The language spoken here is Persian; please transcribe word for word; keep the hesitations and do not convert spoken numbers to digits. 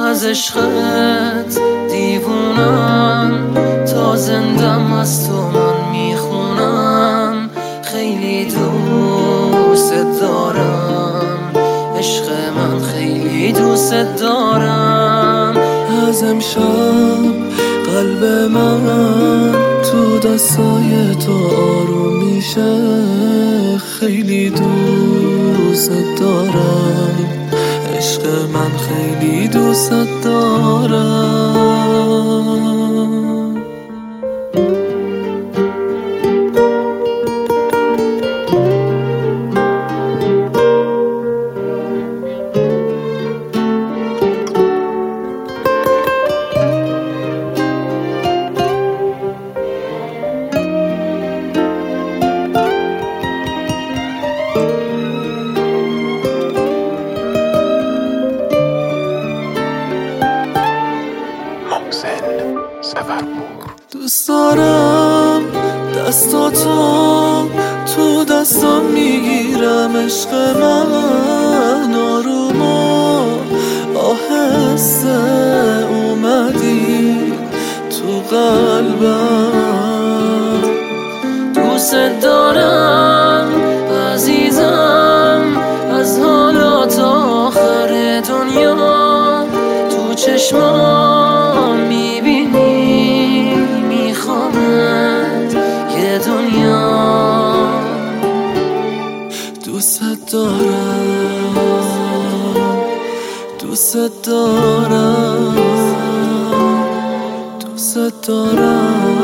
از عشقت دیوونم، تا زندم از تو من میخونم. خیلی دوست دارم عشق من، خیلی دوست دارم. از امشب قلب من تو دستای تو آروم میشه. خیلی دوست دارم عشق من، خیلی دوست دارم. دوست دارم دستاتو تو دستم میگیرم. عشق من آروم و آهسته اومدی تو قلبم. دوست دارم عزیزم، از حالا تا آخر دنیا. تو چشمام میبینی میخوامت یه دنیا. دوست دارم دوست دارم دوست دارم